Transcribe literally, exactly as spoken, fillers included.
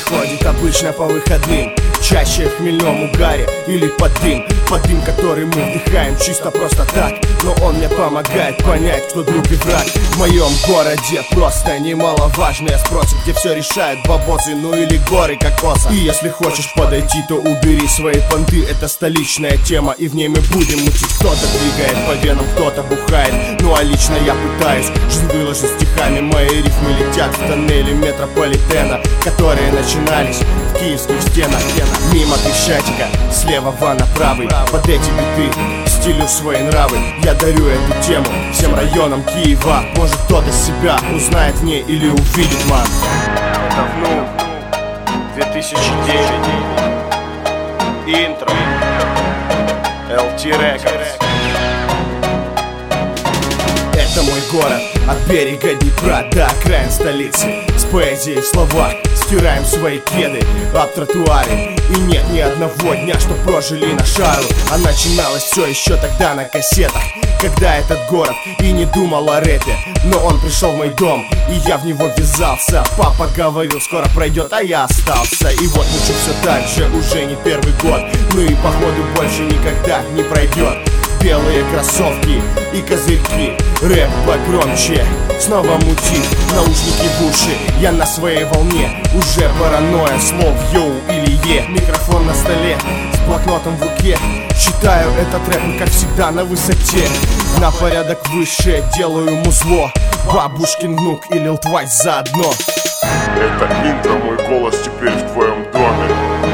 приходит обычно по выходным, чаще в хмельном угаре или под дым. Под дым, который мы вдыхаем чисто просто так, но он мне помогает понять, кто друг и враг. В моем городе просто немаловажные спросы, где все решают бабосы, ну или горы кокоса. И если хочешь подойти, то убери свои понты. Это столичная тема, и в ней мы будем мутить. Кто-то двигает по венам, кто-то бухает, ну а лично я пытаюсь жизнь выложить стихами. Мои рифмы летят в тоннели метрополитена, которые начинались в киевских стенах. Мимо Крещатика, слева на правый, под эти биты стилю свои нравы. Я дарю эту тему всем районам Киева. Может, кто-то себя узнает в ней или увидит, ман. Это внук, две тысячи девять, интро, эл ти Records. Это мой город, от берега Днепра до окраин столицы. С поэзией в словах стираем свои кеды об тротуаре. И нет ни одного дня, что прожили на шару. А начиналось все еще тогда на кассетах, когда этот город и не думал о рэпе. Но он пришел в мой дом, и я в него ввязался. Папа говорил, скоро пройдет, а я остался. И вот мучу все так же, уже не первый год. Ну и походу больше никогда не пройдет. Белые кроссовки и козырьки, рэп погромче, снова мутит, наушники в уши. Я на своей волне, уже паранойя слов йоу или е. Микрофон на столе, с блокнотом в руке. Читаю этот рэп, и как всегда на высоте. На порядок выше делаю музло. Бабушкин внук и Лил Твайс заодно. Это интро, мой голос теперь в твоем доме.